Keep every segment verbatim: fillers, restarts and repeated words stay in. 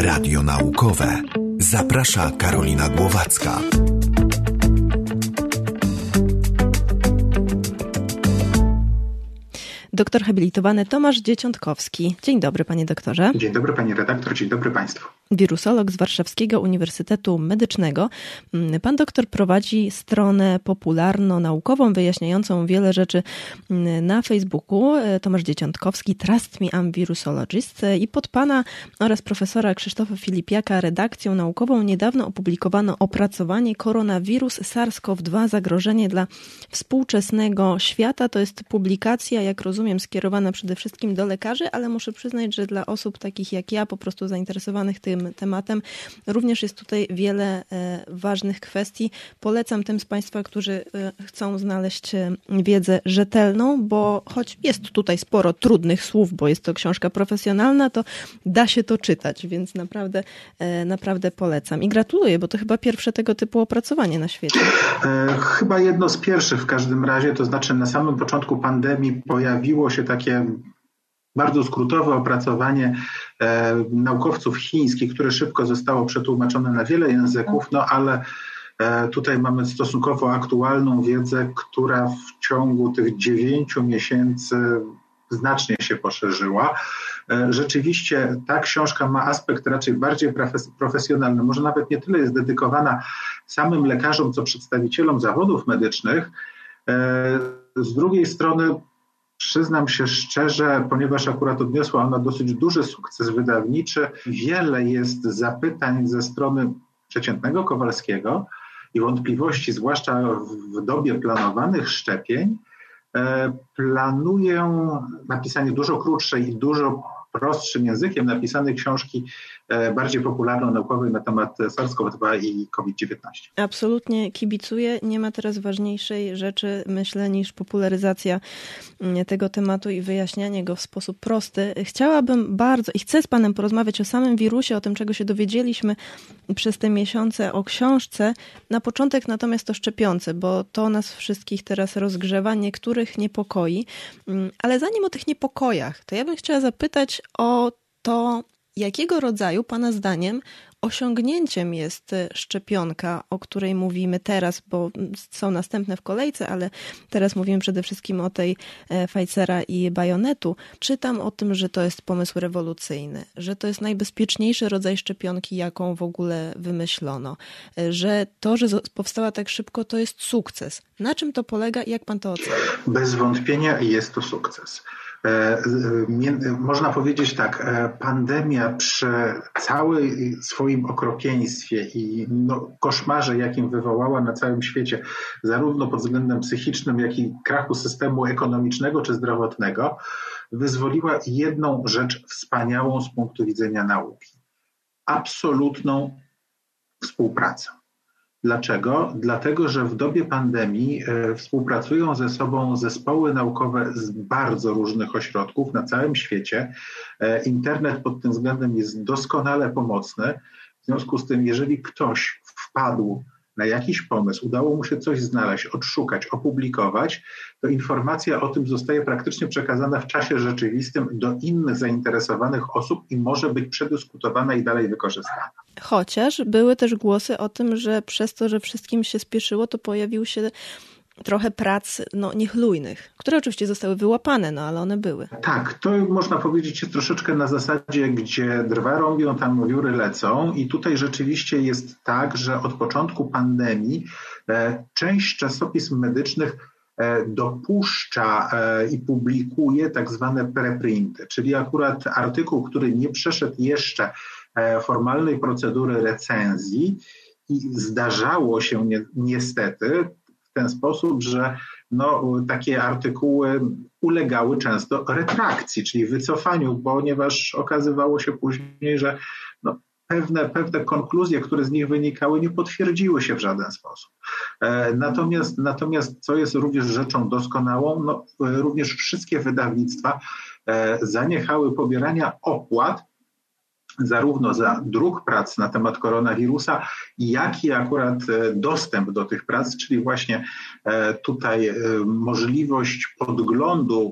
Radio naukowe. Zaprasza Karolina Głowacka. Doktor habilitowany Tomasz Dzieciątkowski. Dzień dobry, panie doktorze. Dzień dobry, pani redaktor, dzień dobry państwu. Wirusolog z Warszawskiego Uniwersytetu Medycznego. Pan doktor prowadzi stronę popularno-naukową, wyjaśniającą wiele rzeczy na Facebooku. Tomasz Dzieciątkowski, Trust Me, I'm Virusologist. I pod pana oraz profesora Krzysztofa Filipiaka redakcją naukową niedawno opublikowano opracowanie Koronawirus SARS-CoV dwa, zagrożenie dla współczesnego świata. To jest publikacja, jak rozumiem, skierowana przede wszystkim do lekarzy, ale muszę przyznać, że dla osób takich jak ja, po prostu zainteresowanych tym tematem, również jest tutaj wiele e, ważnych kwestii. Polecam tym z państwa, którzy e, chcą znaleźć e, wiedzę rzetelną, bo choć jest tutaj sporo trudnych słów, bo jest to książka profesjonalna, to da się to czytać, więc naprawdę, e, naprawdę polecam. I gratuluję, bo to chyba pierwsze tego typu opracowanie na świecie. E, chyba jedno z pierwszych w każdym razie, to znaczy na samym początku pandemii pojawiło się takie bardzo skrótowe opracowanie e, naukowców chińskich, które szybko zostało przetłumaczone na wiele języków, no ale e, tutaj mamy stosunkowo aktualną wiedzę, która w ciągu tych dziewięciu miesięcy znacznie się poszerzyła. E, rzeczywiście ta książka ma aspekt raczej bardziej profesjonalny, może nawet nie tyle jest dedykowana samym lekarzom, co przedstawicielom zawodów medycznych. E, z drugiej strony przyznam się szczerze, ponieważ akurat odniosła ona dosyć duży sukces wydawniczy, wiele jest zapytań ze strony przeciętnego Kowalskiego i wątpliwości, zwłaszcza w dobie planowanych szczepień. Planuję napisanie dużo krótszej i dużo prostszym językiem napisanej książki bardziej popularno-naukowej na temat SARS-CoV dwa i COVID dziewiętnaście. Absolutnie kibicuję. Nie ma teraz ważniejszej rzeczy, myślę, niż popularyzacja tego tematu i wyjaśnianie go w sposób prosty. Chciałabym bardzo i chcę z panem porozmawiać o samym wirusie, o tym, czego się dowiedzieliśmy przez te miesiące, o książce. Na początek natomiast o szczepionce, bo to nas wszystkich teraz rozgrzewa, niektórych niepokoi. Ale zanim o tych niepokojach, to ja bym chciała zapytać o to, jakiego rodzaju, pana zdaniem, osiągnięciem jest szczepionka, o której mówimy teraz, bo są następne w kolejce, ale teraz mówimy przede wszystkim o tej Pfizera i BioNTechu. Czytam o tym, że to jest pomysł rewolucyjny, że to jest najbezpieczniejszy rodzaj szczepionki, jaką w ogóle wymyślono, że to, że powstała tak szybko, to jest sukces. Na czym to polega i jak pan to ocenia? Bez wątpienia jest to sukces. Można powiedzieć tak, pandemia przy całym swoim okropieństwie i no, koszmarze, jakim wywołała na całym świecie, zarówno pod względem psychicznym, jak i krachu systemu ekonomicznego czy zdrowotnego, wyzwoliła jedną rzecz wspaniałą z punktu widzenia nauki. Absolutną współpracę. Dlaczego? Dlatego, że w dobie pandemii e, współpracują ze sobą zespoły naukowe z bardzo różnych ośrodków na całym świecie. E, internet pod tym względem jest doskonale pomocny. W związku z tym, jeżeli ktoś wpadł na jakiś pomysł, udało mu się coś znaleźć, odszukać, opublikować, to informacja o tym zostaje praktycznie przekazana w czasie rzeczywistym do innych zainteresowanych osób i może być przedyskutowana i dalej wykorzystana. Chociaż były też głosy o tym, że przez to, że wszystkim się spieszyło, to pojawił się trochę prac no, niechlujnych, które oczywiście zostały wyłapane, no ale one były. Tak, to można powiedzieć jest troszeczkę na zasadzie, gdzie drwa rąbią, tam wióry lecą i tutaj rzeczywiście jest tak, że od początku pandemii e, część czasopism medycznych e, dopuszcza e, i publikuje tak zwane preprinty, czyli akurat artykuł, który nie przeszedł jeszcze e, formalnej procedury recenzji i zdarzało się ni- niestety w ten sposób, że no, takie artykuły ulegały często retrakcji, czyli wycofaniu, ponieważ okazywało się później, że no, pewne, pewne konkluzje, które z nich wynikały, nie potwierdziły się w żaden sposób. E, natomiast, natomiast co jest również rzeczą doskonałą, no, również wszystkie wydawnictwa e, zaniechały pobierania opłat zarówno za druk prac na temat koronawirusa, jak i akurat dostęp do tych prac, czyli właśnie tutaj możliwość podglądu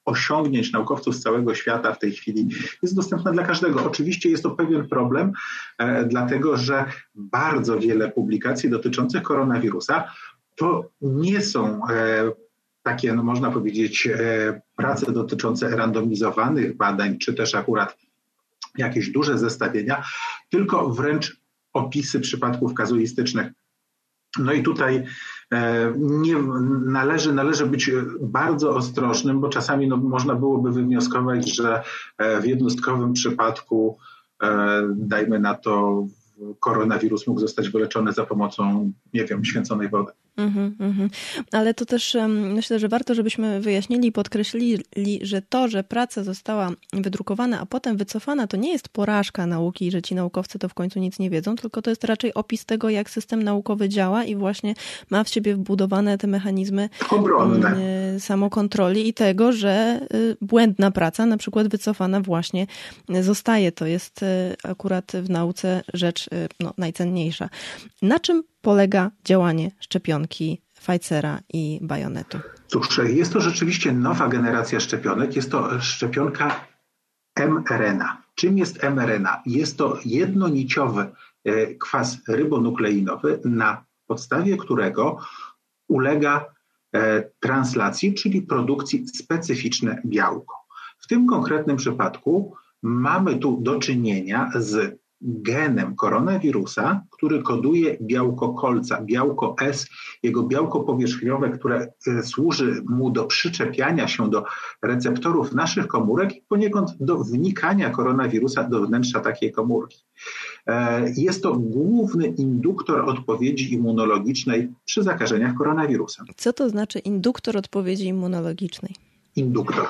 osiągnięć naukowców z całego świata w tej chwili jest dostępna dla każdego. Oczywiście jest to pewien problem, e, dlatego że bardzo wiele publikacji dotyczących koronawirusa to nie są e, takie, no można powiedzieć, e, prace dotyczące randomizowanych badań, czy też akurat jakieś duże zestawienia, tylko wręcz opisy przypadków kazuistycznych. No i tutaj nie należy, należy być bardzo ostrożnym, bo czasami no, można byłoby wywnioskować, że w jednostkowym przypadku, dajmy na to, koronawirus mógł zostać wyleczony za pomocą, nie wiem, święconej wody. Mm-hmm, mm-hmm. Ale to też um, myślę, że warto, żebyśmy wyjaśnili i podkreślili, że to, że praca została wydrukowana, a potem wycofana, to nie jest porażka nauki, że ci naukowcy to w końcu nic nie wiedzą, tylko to jest raczej opis tego, jak system naukowy działa i właśnie ma w siebie wbudowane te mechanizmy obronne, y, samokontroli i tego, że y, błędna praca, na przykład wycofana właśnie zostaje. To jest y, akurat w nauce rzecz y, no, najcenniejsza. Na czym polega działanie szczepionki Pfizera i BioNTechu? Cóż, jest to rzeczywiście nowa generacja szczepionek. Jest to szczepionka mRNA. Czym jest mRNA? Jest to jednoniciowy kwas rybonukleinowy, na podstawie którego ulega translacji, czyli produkcji specyficzne białko. W tym konkretnym przypadku mamy tu do czynienia z genem koronawirusa, który koduje białko kolca, białko S, jego białko powierzchniowe, które służy mu do przyczepiania się do receptorów naszych komórek i poniekąd do wnikania koronawirusa do wnętrza takiej komórki. Jest to główny induktor odpowiedzi immunologicznej przy zakażeniach koronawirusem. Co to znaczy induktor odpowiedzi immunologicznej? Induktor.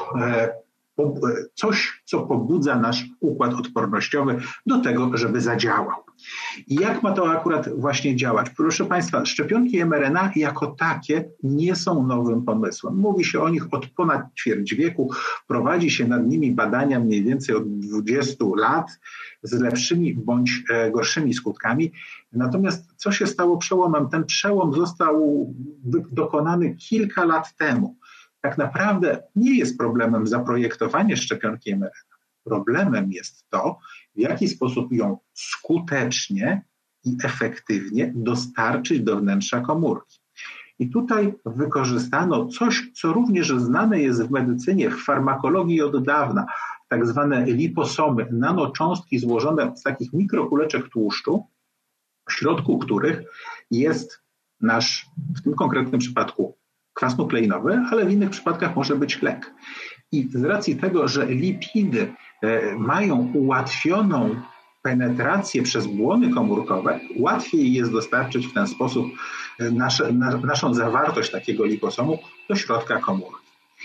Coś, co pobudza nasz układ odpornościowy do tego, żeby zadziałał. I jak ma to akurat właśnie działać? Proszę Państwa, szczepionki mRNA jako takie nie są nowym pomysłem. Mówi się o nich od ponad ćwierć wieku, prowadzi się nad nimi badania mniej więcej od dwudziestu lat z lepszymi bądź gorszymi skutkami. Natomiast co się stało przełomem? Ten przełom został dokonany kilka lat temu. Tak naprawdę nie jest problemem zaprojektowanie szczepionki mRNA. Problemem jest to, w jaki sposób ją skutecznie i efektywnie dostarczyć do wnętrza komórki. I tutaj wykorzystano coś, co również znane jest w medycynie, w farmakologii od dawna, tak zwane liposomy, nanocząstki złożone z takich mikrokuleczek tłuszczu, w środku których jest nasz, w tym konkretnym przypadku, kwas nukleinowy, ale w innych przypadkach może być lek. I z racji tego, że lipidy mają ułatwioną penetrację przez błony komórkowe, łatwiej jest dostarczyć w ten sposób nasze, na, naszą zawartość takiego liposomu do środka komórki.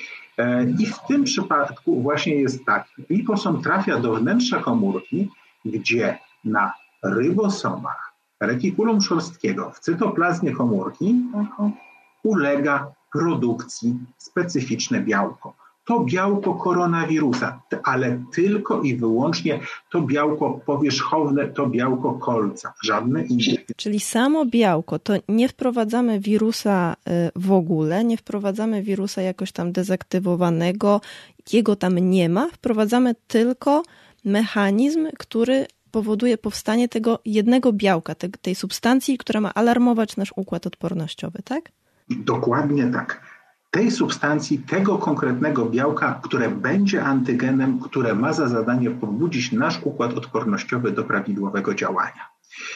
I w tym przypadku właśnie jest tak, liposom trafia do wnętrza komórki, gdzie na rybosomach retikulum szorstkiego w cytoplazmie komórki ulega produkcji specyficzne białko. To białko koronawirusa, ale tylko i wyłącznie to białko powierzchowne, to białko kolca, żadne inne. Czyli samo białko, to nie wprowadzamy wirusa w ogóle, nie wprowadzamy wirusa jakoś tam dezaktywowanego, jego tam nie ma, wprowadzamy tylko mechanizm, który powoduje powstanie tego jednego białka, tej, tej substancji, która ma alarmować nasz układ odpornościowy, tak? Dokładnie tak. Tej substancji, tego konkretnego białka, które będzie antygenem, które ma za zadanie pobudzić nasz układ odpornościowy do prawidłowego działania.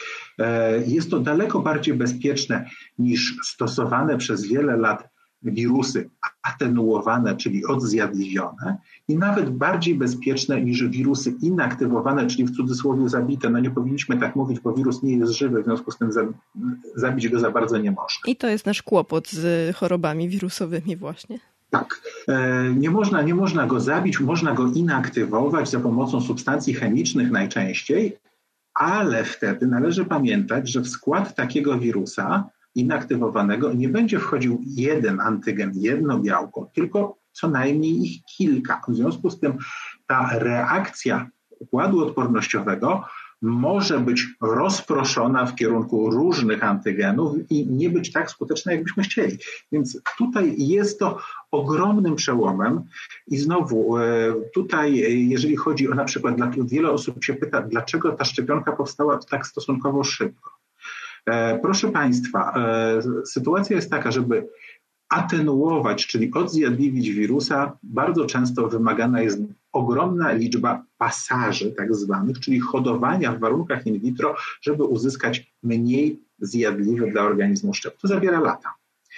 Jest to daleko bardziej bezpieczne niż stosowane przez wiele lat wirusy atenuowane, czyli odzjadliwione, i nawet bardziej bezpieczne niż wirusy inaktywowane, czyli w cudzysłowie zabite. No nie powinniśmy tak mówić, bo wirus nie jest żywy, w związku z tym zabić go za bardzo nie można. I to jest nasz kłopot z chorobami wirusowymi właśnie. Tak. Nie można, nie można go zabić, można go inaktywować za pomocą substancji chemicznych najczęściej, ale wtedy należy pamiętać, że w skład takiego wirusa inaktywowanego nie będzie wchodził jeden antygen, jedno białko, tylko co najmniej ich kilka. W związku z tym ta reakcja układu odpornościowego może być rozproszona w kierunku różnych antygenów i nie być tak skuteczna, jakbyśmy chcieli. Więc tutaj jest to ogromnym przełomem i znowu tutaj, jeżeli chodzi o na przykład, wiele osób się pyta, dlaczego ta szczepionka powstała tak stosunkowo szybko. Proszę Państwa, sytuacja jest taka, żeby atenuować, czyli odzjadliwić wirusa, bardzo często wymagana jest ogromna liczba pasaży tak zwanych, czyli hodowania w warunkach in vitro, żeby uzyskać mniej zjadliwy dla organizmu szczep. To zabiera lata.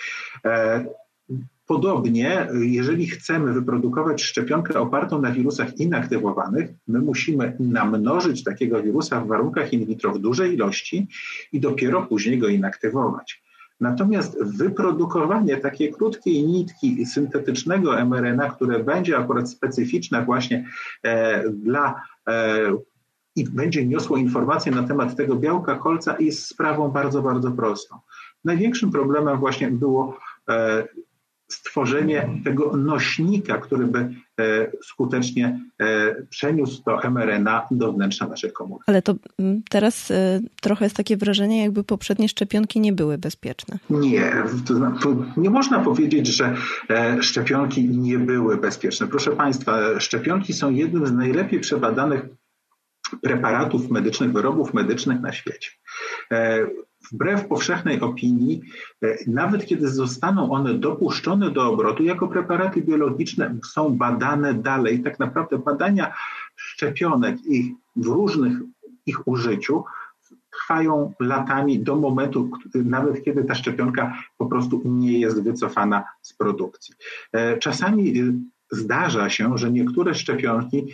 Podobnie, jeżeli chcemy wyprodukować szczepionkę opartą na wirusach inaktywowanych, my musimy namnożyć takiego wirusa w warunkach in vitro w dużej ilości i dopiero później go inaktywować. Natomiast wyprodukowanie takiej krótkiej nitki syntetycznego em er en a, które będzie akurat specyficzne właśnie e, dla e, i będzie niosło informacje na temat tego białka kolca, jest sprawą bardzo, bardzo prostą. Największym problemem właśnie było e, stworzenie tego nośnika, który by e, skutecznie e, przeniósł to em er en a do wnętrza naszych komórek. Ale to teraz e, trochę jest takie wrażenie, jakby poprzednie szczepionki nie były bezpieczne. Nie, to, to nie można powiedzieć, że e, szczepionki nie były bezpieczne. Proszę Państwa, szczepionki są jednym z najlepiej przebadanych preparatów medycznych, wyrobów medycznych na świecie. E, Wbrew powszechnej opinii, nawet kiedy zostaną one dopuszczone do obrotu, jako preparaty biologiczne są badane dalej. Tak naprawdę badania szczepionek i w różnych ich użyciu trwają latami do momentu, nawet kiedy ta szczepionka po prostu nie jest wycofana z produkcji. Czasami zdarza się, że niektóre szczepionki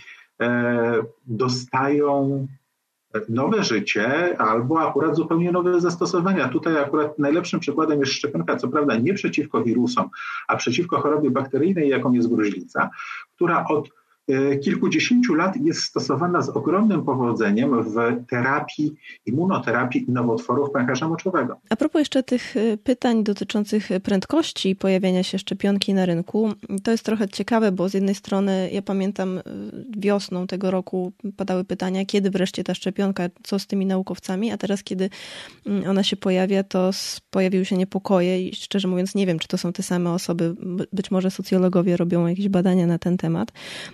dostają nowe życie albo akurat zupełnie nowe zastosowania. Tutaj akurat najlepszym przykładem jest szczepionka, co prawda nie przeciwko wirusom, a przeciwko chorobie bakteryjnej, jaką jest gruźlica, która od kilkudziesięciu lat jest stosowana z ogromnym powodzeniem w terapii, immunoterapii nowotworów pęcherza moczowego. A propos jeszcze tych pytań dotyczących prędkości pojawiania się szczepionki na rynku, to jest trochę ciekawe, bo z jednej strony ja pamiętam wiosną tego roku padały pytania, kiedy wreszcie ta szczepionka, co z tymi naukowcami, a teraz kiedy ona się pojawia, to pojawiły się niepokoje i szczerze mówiąc nie wiem, czy to są te same osoby, być może socjologowie robią jakieś badania na ten temat.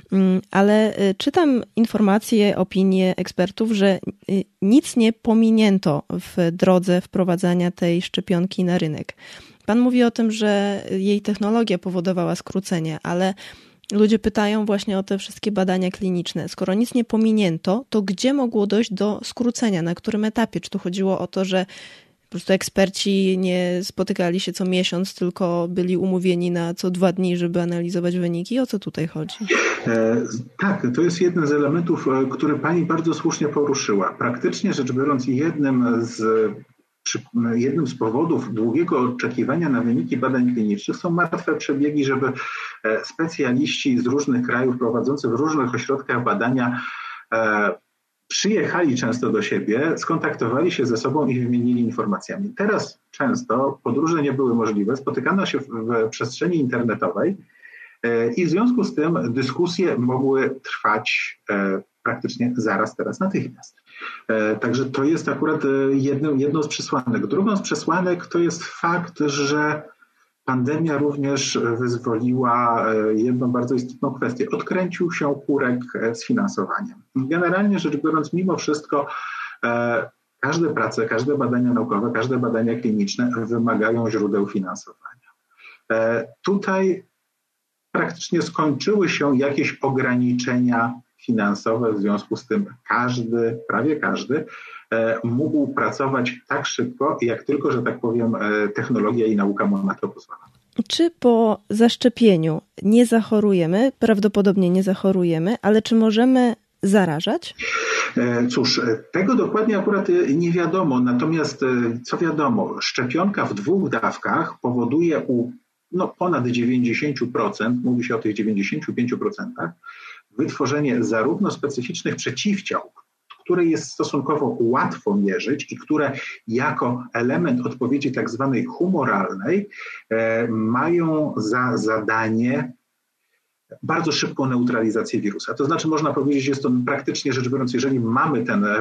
Ale czytam informacje, opinie ekspertów, że nic nie pominięto w drodze wprowadzania tej szczepionki na rynek. Pan mówi o tym, że jej technologia powodowała skrócenie, ale ludzie pytają właśnie o te wszystkie badania kliniczne. Skoro nic nie pominięto, to gdzie mogło dojść do skrócenia? Na którym etapie? Czy tu chodziło o to, że po prostu eksperci nie spotykali się co miesiąc, tylko byli umówieni na co dwa dni, żeby analizować wyniki? O co tutaj chodzi? E, tak, to jest jeden z elementów, który pani bardzo słusznie poruszyła. Praktycznie rzecz biorąc, jednym z, jednym z powodów długiego oczekiwania na wyniki badań klinicznych są martwe przebiegi, żeby specjaliści z różnych krajów prowadzący w różnych ośrodkach badania e, przyjechali często do siebie, skontaktowali się ze sobą i wymienili informacjami. Teraz często podróże nie były możliwe, spotykano się w, w przestrzeni internetowej e, i w związku z tym dyskusje mogły trwać e, praktycznie zaraz, teraz, natychmiast. E, także to jest akurat jedno, jedno z przesłanek. Drugą z przesłanek to jest fakt, że pandemia również wyzwoliła jedną bardzo istotną kwestię. Odkręcił się kurek z finansowaniem. Generalnie rzecz biorąc, mimo wszystko każde prace, każde badania naukowe, każde badania kliniczne wymagają źródeł finansowania. Tutaj praktycznie skończyły się jakieś ograniczenia finansowe, w związku z tym każdy, prawie każdy mógł pracować tak szybko, jak tylko, że tak powiem, technologia i nauka mu na to pozwala. Czy po zaszczepieniu nie zachorujemy? Prawdopodobnie nie zachorujemy, ale czy możemy zarażać? Cóż, tego dokładnie akurat nie wiadomo, natomiast co wiadomo, szczepionka w dwóch dawkach powoduje u no, ponad dziewięćdziesiąt procent, mówi się o tych dziewięćdziesięciu pięciu procentach, wytworzenie zarówno specyficznych przeciwciał, które jest stosunkowo łatwo mierzyć i które jako element odpowiedzi tak zwanej humoralnej e, mają za zadanie bardzo szybką neutralizację wirusa. To znaczy można powiedzieć, jest to praktycznie rzecz biorąc, jeżeli mamy ten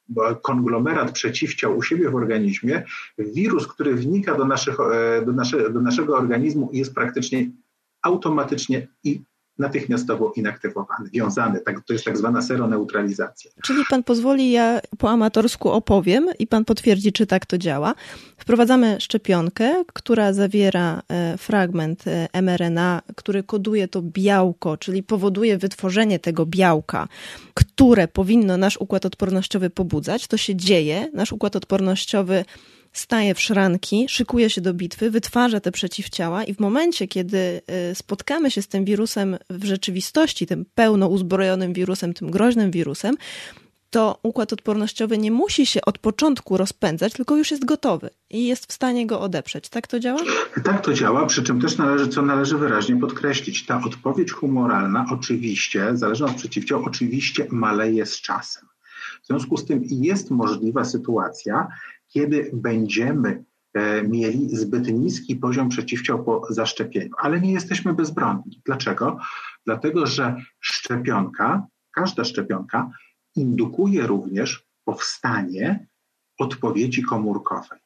konglomerat przeciwciał u siebie w organizmie, wirus, który wnika do, naszych, do, nasze, do naszego organizmu, jest praktycznie automatycznie i natychmiastowo inaktywowany, wiązany. Tak, to jest tak zwana seroneutralizacja. Czyli pan pozwoli, ja po amatorsku opowiem i pan potwierdzi, czy tak to działa. Wprowadzamy szczepionkę, która zawiera fragment em er en a, który koduje to białko, czyli powoduje wytworzenie tego białka, które powinno nasz układ odpornościowy pobudzać. To się dzieje. Nasz układ odpornościowy staje w szranki, szykuje się do bitwy, wytwarza te przeciwciała i w momencie, kiedy spotkamy się z tym wirusem w rzeczywistości, tym pełno uzbrojonym wirusem, tym groźnym wirusem, to układ odpornościowy nie musi się od początku rozpędzać, tylko już jest gotowy i jest w stanie go odeprzeć. Tak to działa? Tak to działa, przy czym też należy, co należy wyraźnie podkreślić, ta odpowiedź humoralna oczywiście, zależna od przeciwciał, oczywiście maleje z czasem. W związku z tym jest możliwa sytuacja, kiedy będziemy mieli zbyt niski poziom przeciwciał po zaszczepieniu, ale nie jesteśmy bezbronni. Dlaczego? Dlatego, że szczepionka, każda szczepionka indukuje również powstanie odpowiedzi komórkowej.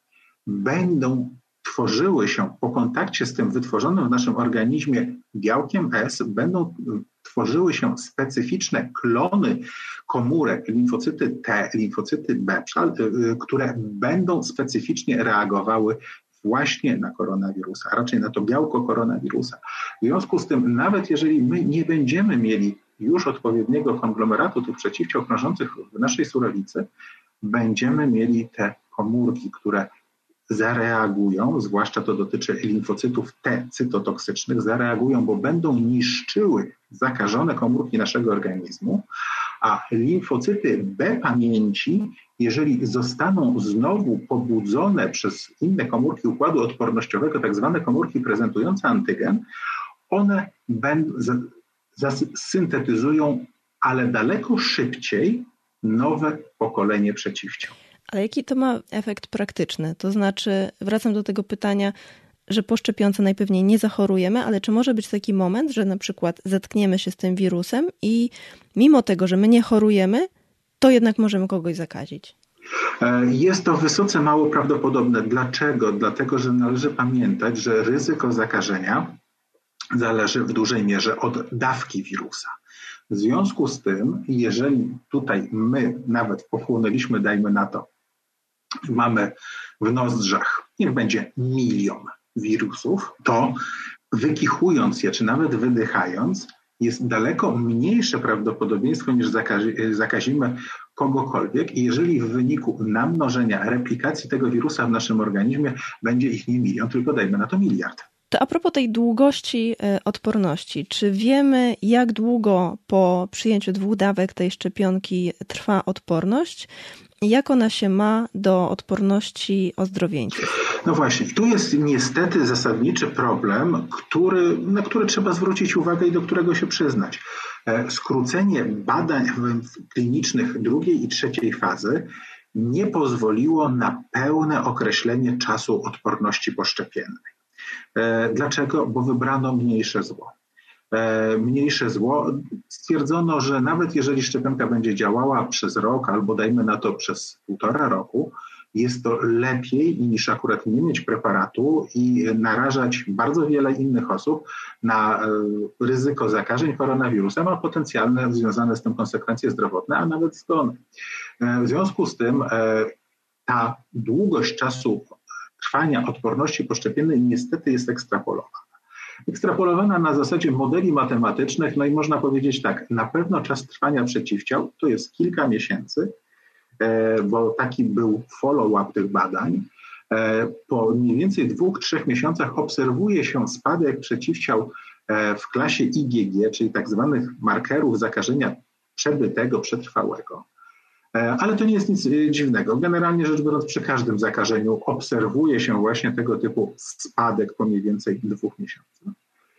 Będą tworzyły się po kontakcie z tym wytworzonym w naszym organizmie białkiem S, będą tworzyły się specyficzne klony komórek, limfocyty T, limfocyty B, które będą specyficznie reagowały właśnie na koronawirusa, a raczej na to białko koronawirusa. W związku z tym, nawet jeżeli my nie będziemy mieli już odpowiedniego konglomeratu tych przeciwciał krążących w naszej surowicy, będziemy mieli te komórki, które zareagują, zwłaszcza to dotyczy limfocytów T cytotoksycznych, zareagują, bo będą niszczyły zakażone komórki naszego organizmu, a limfocyty B pamięci, jeżeli zostaną znowu pobudzone przez inne komórki układu odpornościowego, tak zwane komórki prezentujące antygen, one będą, zasyntetyzują, ale daleko szybciej nowe pokolenie przeciwciał. Ale jaki to ma efekt praktyczny? To znaczy, wracam do tego pytania, że po szczepionce najpewniej nie zachorujemy, ale czy może być taki moment, że na przykład zetkniemy się z tym wirusem i mimo tego, że my nie chorujemy, to jednak możemy kogoś zakazić? Jest to wysoce mało prawdopodobne. Dlaczego? Dlatego, że należy pamiętać, że ryzyko zakażenia zależy w dużej mierze od dawki wirusa. W związku z tym, jeżeli tutaj my nawet pochłonęliśmy, dajmy na to, mamy w nozdrzach, niech będzie milion wirusów, to wykichując je, czy nawet wydychając, jest daleko mniejsze prawdopodobieństwo, niż zakazi, zakazimy kogokolwiek. I jeżeli w wyniku namnożenia, replikacji tego wirusa w naszym organizmie będzie ich nie milion, tylko dajmy na to miliard. To a propos tej długości odporności, czy wiemy, jak długo po przyjęciu dwóch dawek tej szczepionki trwa odporność? Jak ona się ma do odporności ozdrowieńców? No właśnie, tu jest niestety zasadniczy problem, który, na który trzeba zwrócić uwagę i do którego się przyznać. Skrócenie badań klinicznych drugiej i trzeciej fazy nie pozwoliło na pełne określenie czasu odporności poszczepiennej. Dlaczego? Bo wybrano mniejsze zło. Mniejsze zło. Stwierdzono, że nawet jeżeli szczepionka będzie działała przez rok albo dajmy na to przez półtora roku, jest to lepiej niż akurat nie mieć preparatu i narażać bardzo wiele innych osób na ryzyko zakażeń koronawirusem, a potencjalne związane z tym konsekwencje zdrowotne, a nawet zgony. W związku z tym ta długość czasu trwania odporności poszczepiennej niestety jest ekstrapolowana. Ekstrapolowana na zasadzie modeli matematycznych, no i można powiedzieć tak, na pewno czas trwania przeciwciał to jest kilka miesięcy, bo taki był follow-up tych badań. Po mniej więcej dwóch, trzech miesiącach obserwuje się spadek przeciwciał w klasie I G G, czyli tak zwanych markerów zakażenia przebytego, przetrwałego. Ale to nie jest nic dziwnego. Generalnie rzecz biorąc, przy każdym zakażeniu obserwuje się właśnie tego typu spadek po mniej więcej dwóch miesiącach.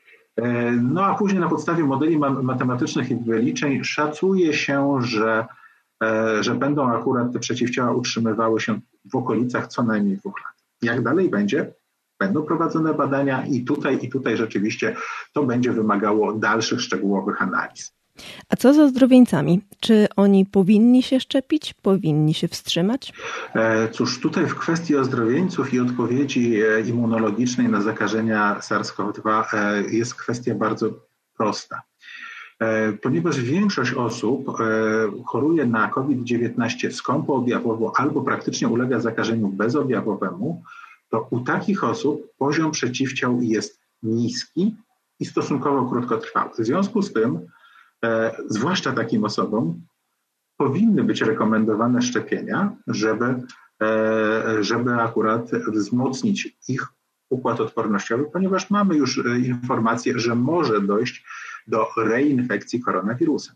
No a później na podstawie modeli matematycznych i wyliczeń szacuje się, że, że będą akurat te przeciwciała utrzymywały się w okolicach co najmniej dwóch lat. Jak dalej będzie? Będą prowadzone badania i tutaj, i tutaj rzeczywiście to będzie wymagało dalszych, szczegółowych analiz. A co z ozdrowieńcami? Czy oni powinni się szczepić? Powinni się wstrzymać? Cóż, tutaj w kwestii ozdrowieńców i odpowiedzi immunologicznej na zakażenia SARS-CoV dwa jest kwestia bardzo prosta. Ponieważ większość osób choruje na COVID dziewiętnaście skąpoobjawowo albo praktycznie ulega zakażeniu bezobjawowemu, to u takich osób poziom przeciwciał jest niski i stosunkowo krótkotrwały. W związku z tym, zwłaszcza takim osobom, powinny być rekomendowane szczepienia, żeby, żeby akurat wzmocnić ich układ odpornościowy, ponieważ mamy już informację, że może dojść do reinfekcji koronawirusem.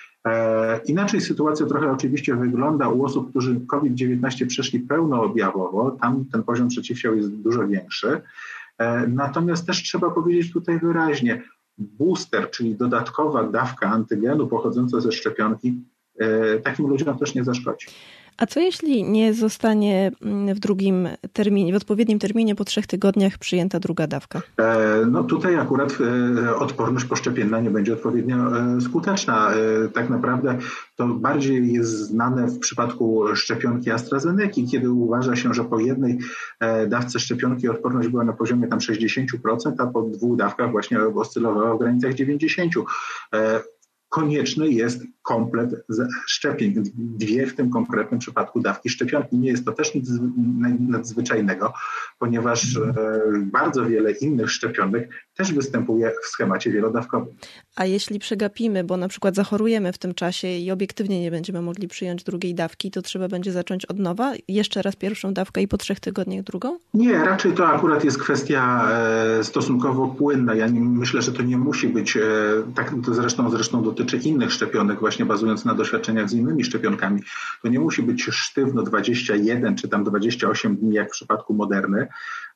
Inaczej sytuacja trochę oczywiście wygląda u osób, którzy COVID dziewiętnaście przeszli pełnoobjawowo, tam ten poziom przeciwciał jest dużo większy. Natomiast też trzeba powiedzieć tutaj wyraźnie, booster, czyli dodatkowa dawka antygenu pochodząca ze szczepionki, takim ludziom też nie zaszkodzi. A co jeśli nie zostanie w drugim terminie, w odpowiednim terminie po trzech tygodniach przyjęta druga dawka? No tutaj akurat odporność poszczepienna nie będzie odpowiednio skuteczna. Tak naprawdę to bardziej jest znane w przypadku szczepionki AstraZeneki, kiedy uważa się, że po jednej dawce szczepionki odporność była na poziomie tam sześćdziesiąt procent, a po dwóch dawkach właśnie oscylowała w granicach dziewięćdziesiąt procent. Konieczny jest komplet szczepień, dwie w tym konkretnym przypadku dawki szczepionki. Nie jest to też nic nadzwyczajnego, ponieważ bardzo wiele innych szczepionek też występuje w schemacie wielodawkowym. A jeśli przegapimy, bo na przykład zachorujemy w tym czasie i obiektywnie nie będziemy mogli przyjąć drugiej dawki, to trzeba będzie zacząć od nowa? Jeszcze raz pierwszą dawkę i po trzech tygodniach drugą? Nie, raczej to akurat jest kwestia stosunkowo płynna. Ja myślę, że to nie musi być, tak to zresztą, zresztą dotyczy innych szczepionek, właśnie bazując na doświadczeniach z innymi szczepionkami. To nie musi być sztywno dwadzieścia jeden czy tam dwadzieścia osiem dni, jak w przypadku Moderny,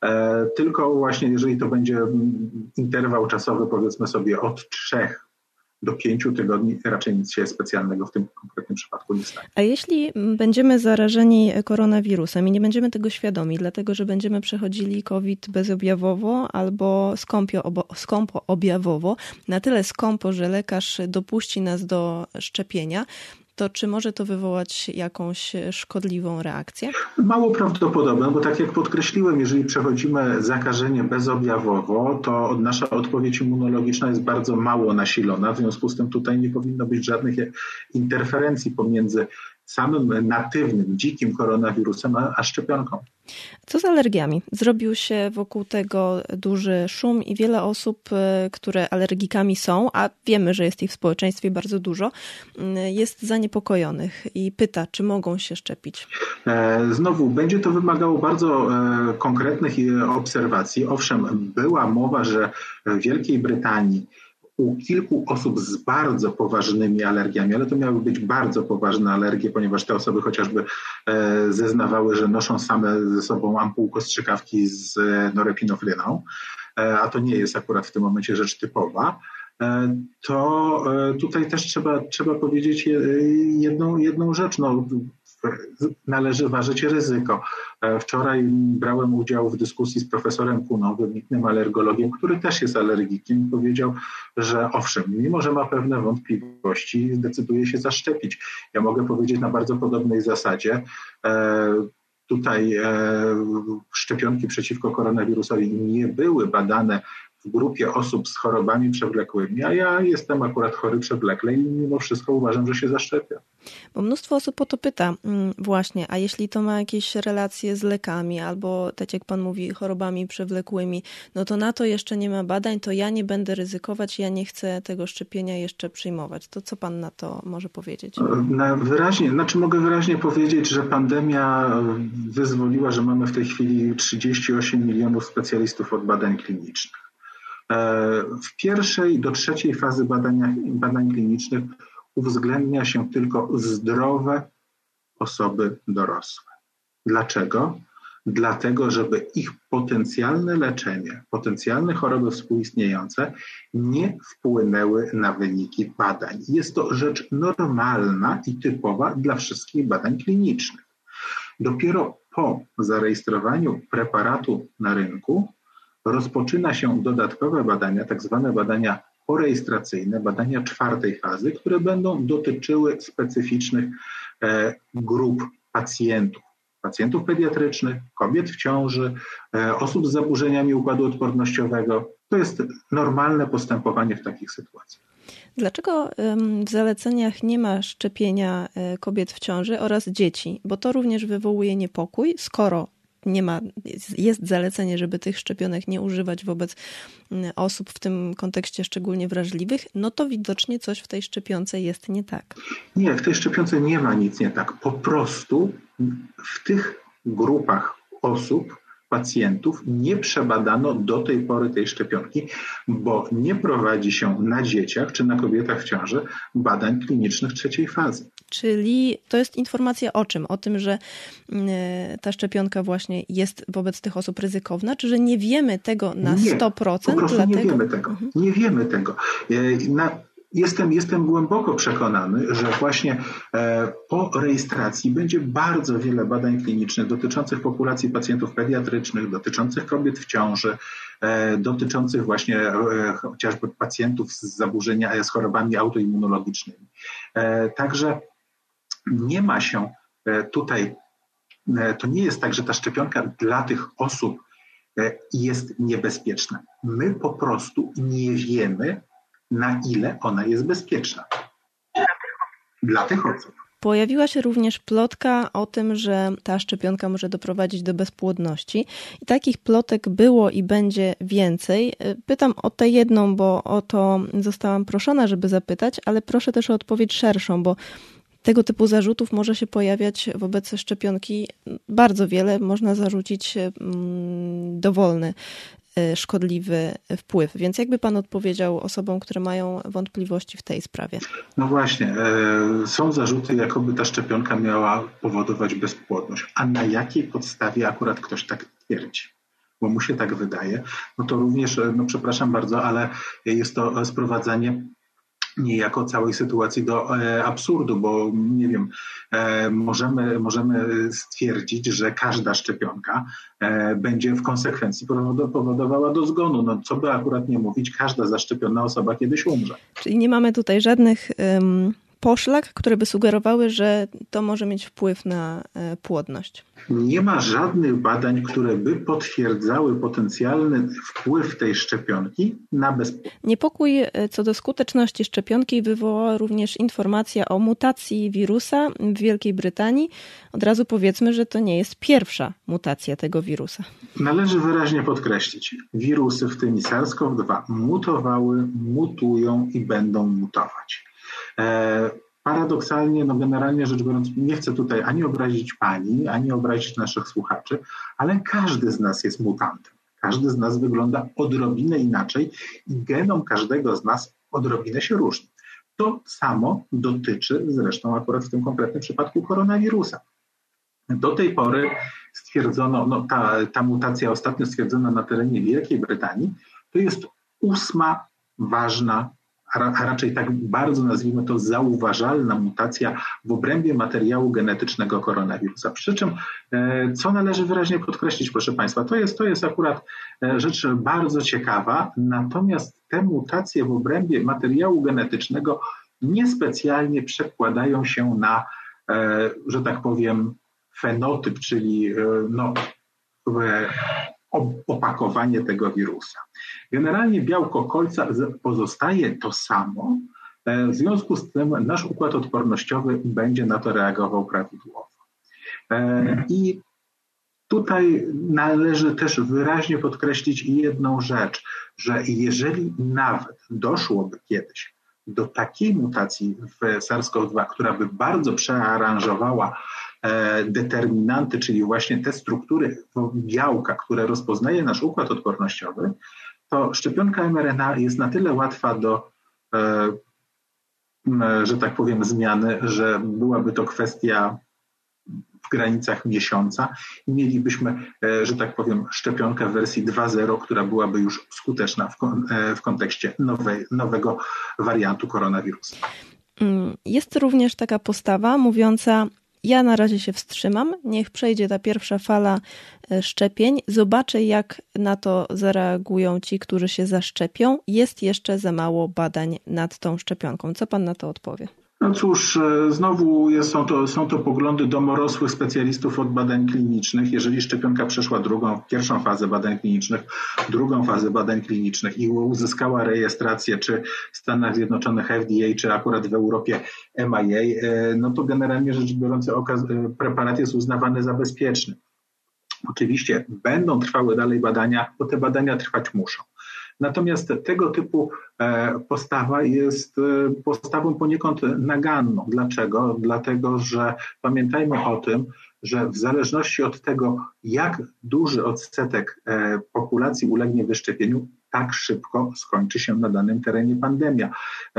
tylko właśnie jeżeli to będzie interwał czasowy, powiedzmy sobie od trzech do pięciu tygodni, raczej nic się specjalnego w tym konkretnym przypadku nie stanie. A jeśli będziemy zarażeni koronawirusem i nie będziemy tego świadomi, dlatego że będziemy przechodzili COVID bezobjawowo albo skąpo objawowo, na tyle skąpo, że lekarz dopuści nas do szczepienia, to czy może to wywołać jakąś szkodliwą reakcję? Mało prawdopodobne, bo tak jak podkreśliłem, jeżeli przechodzimy zakażenie bezobjawowo, to nasza odpowiedź immunologiczna jest bardzo mało nasilona, w związku z tym tutaj nie powinno być żadnych interferencji pomiędzy samym natywnym, dzikim koronawirusem, a, a szczepionką. Co z alergiami? Zrobił się wokół tego duży szum i wiele osób, które alergikami są, a wiemy, że jest ich w społeczeństwie bardzo dużo, jest zaniepokojonych i pyta, czy mogą się szczepić. Znowu, będzie to wymagało bardzo konkretnych obserwacji. Owszem, była mowa, że w Wielkiej Brytanii u kilku osób z bardzo poważnymi alergiami, ale to miały być bardzo poważne alergie, ponieważ te osoby chociażby zeznawały, że noszą same ze sobą ampułko strzykawki z norepinofliną, a to nie jest akurat w tym momencie rzecz typowa, to tutaj też trzeba, trzeba powiedzieć jedną, jedną rzecz. No, należy ważyć ryzyko. Wczoraj brałem udział w dyskusji z profesorem Kuną, wybitnym alergologiem, który też jest alergikiem i powiedział, że owszem, mimo że ma pewne wątpliwości, decyduje się zaszczepić. Ja mogę powiedzieć na bardzo podobnej zasadzie. Tutaj szczepionki przeciwko koronawirusowi nie były badane w grupie osób z chorobami przewlekłymi, a ja jestem akurat chory przewlekle i mimo wszystko uważam, że się zaszczepię. Bo mnóstwo osób o to pyta właśnie, a jeśli to ma jakieś relacje z lekami albo, tak jak pan mówi, chorobami przewlekłymi, no to na to jeszcze nie ma badań, to ja nie będę ryzykować, ja nie chcę tego szczepienia jeszcze przyjmować. To co pan na to może powiedzieć? Na wyraźnie, znaczy mogę wyraźnie powiedzieć, że pandemia wyzwoliła, że mamy w tej chwili trzydzieści osiem milionów specjalistów od badań klinicznych. W pierwszej do trzeciej fazy badania, badań klinicznych uwzględnia się tylko zdrowe osoby dorosłe. Dlaczego? Dlatego, żeby ich potencjalne leczenie, potencjalne choroby współistniejące nie wpłynęły na wyniki badań. Jest to rzecz normalna i typowa dla wszystkich badań klinicznych. Dopiero po zarejestrowaniu preparatu na rynku rozpoczyna się dodatkowe badania, tak zwane badania porejestracyjne, badania czwartej fazy, które będą dotyczyły specyficznych grup pacjentów. Pacjentów pediatrycznych, kobiet w ciąży, osób z zaburzeniami układu odpornościowego. To jest normalne postępowanie w takich sytuacjach. Dlaczego w zaleceniach nie ma szczepienia kobiet w ciąży oraz dzieci? Bo to również wywołuje niepokój, skoro nie ma, jest zalecenie, żeby tych szczepionek nie używać wobec osób w tym kontekście szczególnie wrażliwych, no to widocznie coś w tej szczepionce jest nie tak. Nie, w tej szczepionce nie ma nic nie tak. Po prostu w tych grupach osób, pacjentów nie przebadano do tej pory tej szczepionki, bo nie prowadzi się na dzieciach czy na kobietach w ciąży badań klinicznych trzeciej fazy. Czyli to jest informacja o czym? O tym, że ta szczepionka właśnie jest wobec tych osób ryzykowna, czy że nie wiemy tego na nie, sto procent? Po prostu dlatego... nie wiemy tego. Mhm. Nie wiemy tego. Na... Jestem, jestem głęboko przekonany, że właśnie po rejestracji będzie bardzo wiele badań klinicznych dotyczących populacji pacjentów pediatrycznych, dotyczących kobiet w ciąży, dotyczących właśnie chociażby pacjentów z zaburzeniami, z chorobami autoimmunologicznymi. Także nie ma się tutaj, to nie jest tak, że ta szczepionka dla tych osób jest niebezpieczna. My po prostu nie wiemy, na ile ona jest bezpieczna dla tych osób. Pojawiła się również plotka o tym, że ta szczepionka może doprowadzić do bezpłodności. I takich plotek było i będzie więcej. Pytam o tę jedną, bo o to zostałam proszona, żeby zapytać, ale proszę też o odpowiedź szerszą, bo tego typu zarzutów może się pojawiać wobec szczepionki bardzo wiele. Można zarzucić dowolny, szkodliwy wpływ. Więc jakby pan odpowiedział osobom, które mają wątpliwości w tej sprawie? No właśnie, są zarzuty, jakoby ta szczepionka miała powodować bezpłodność. A na jakiej podstawie akurat ktoś tak twierdzi? Bo mu się tak wydaje. No to również, no przepraszam bardzo, ale jest to sprowadzanie niejako całej sytuacji do absurdu, bo nie wiem, możemy, możemy stwierdzić, że każda szczepionka będzie w konsekwencji powodowała do zgonu. No co by akurat nie mówić, każda zaszczepiona osoba kiedyś umrze. Czyli nie mamy tutaj żadnych um, poszlak, które by sugerowały, że to może mieć wpływ na płodność. Nie ma żadnych badań, które by potwierdzały potencjalny wpływ tej szczepionki na bezpłodność. Niepokój co do skuteczności szczepionki wywołała również informacja o mutacji wirusa w Wielkiej Brytanii. Od razu powiedzmy, że to nie jest pierwsza mutacja tego wirusa. Należy wyraźnie podkreślić, wirusy, w tym SARS-CoV dwa, mutowały, mutują i będą mutować. E, paradoksalnie, no generalnie rzecz biorąc, nie chcę tutaj ani obrazić pani, ani obrazić naszych słuchaczy, ale każdy z nas jest mutantem. Każdy z nas wygląda odrobinę inaczej i genom każdego z nas odrobinę się różni. To samo dotyczy zresztą akurat w tym konkretnym przypadku koronawirusa. Do tej pory stwierdzono, no ta, ta mutacja ostatnio stwierdzona na terenie Wielkiej Brytanii, to jest ósma ważna, a raczej tak bardzo nazwijmy to zauważalna mutacja w obrębie materiału genetycznego koronawirusa. Przy czym, co należy wyraźnie podkreślić, proszę Państwa, to jest, to jest akurat rzecz bardzo ciekawa, natomiast te mutacje w obrębie materiału genetycznego niespecjalnie przekładają się na, że tak powiem, fenotyp, czyli no, opakowanie tego wirusa. Generalnie białko kolca pozostaje to samo, w związku z tym nasz układ odpornościowy będzie na to reagował prawidłowo. I tutaj należy też wyraźnie podkreślić jedną rzecz, że jeżeli nawet doszłoby kiedyś do takiej mutacji w SARS-CoV dwa, która by bardzo przearanżowała determinanty, czyli właśnie te struktury białka, które rozpoznaje nasz układ odpornościowy, to szczepionka em er en a jest na tyle łatwa do, że tak powiem, zmiany, że byłaby to kwestia w granicach miesiąca i mielibyśmy, że tak powiem, szczepionkę w wersji dwa zero, która byłaby już skuteczna w, kon- w kontekście nowej, nowego wariantu koronawirusa. Jest również taka postawa mówiąca, ja na razie się wstrzymam, niech przejdzie ta pierwsza fala szczepień, zobaczę jak na to zareagują ci, którzy się zaszczepią. Jest jeszcze za mało badań nad tą szczepionką. Co pan na to odpowie? No cóż, znowu jest, są, to, są to poglądy domorosłych specjalistów od badań klinicznych. Jeżeli szczepionka przeszła drugą, pierwszą fazę badań klinicznych, drugą fazę badań klinicznych i uzyskała rejestrację czy w Stanach Zjednoczonych F D A, czy akurat w Europie M I A, no to generalnie rzecz biorąc preparat jest uznawany za bezpieczny. Oczywiście będą trwały dalej badania, bo te badania trwać muszą. Natomiast tego typu postawa jest postawą poniekąd naganną. Dlaczego? Dlatego, że pamiętajmy o tym, że w zależności od tego, jak duży odsetek populacji ulegnie wyszczepieniu, tak szybko skończy się na danym terenie pandemia.